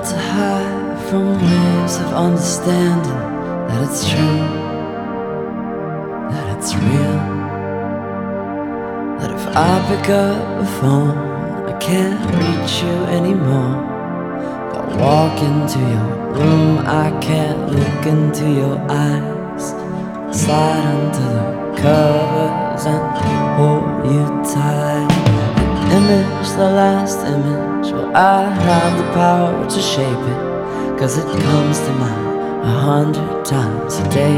tried to hide from waves of understanding that it's true, that it's real, that if I pick up the phone I can't reach you anymore. If I walk into your room I can't look into your eyes. Slide under the covers and hold you tight. The image, the last image, well, I have the power to shape it, 'cause it comes to mind 100 times a day.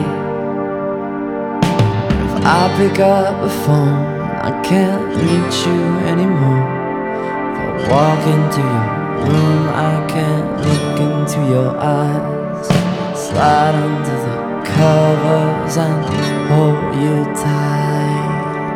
If I pick up the phone I can't reach you anymore. If I walk into your room I can't look into your eyes. Slide under the covers and hold you tight.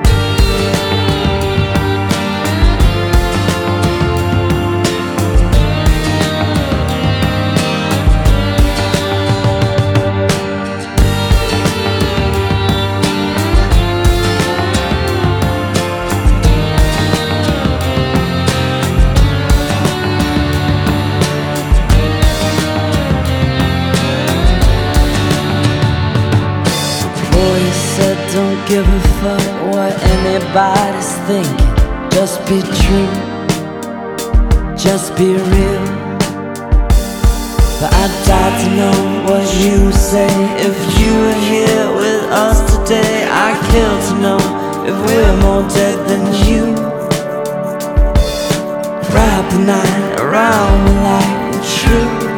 Don't give a fuck what anybody's thinking. Just be true, just be real. But I'd die to know what you say. If you were here with us today, I'd kill to know if we're more dead than you. Wrap the night around me like the truth.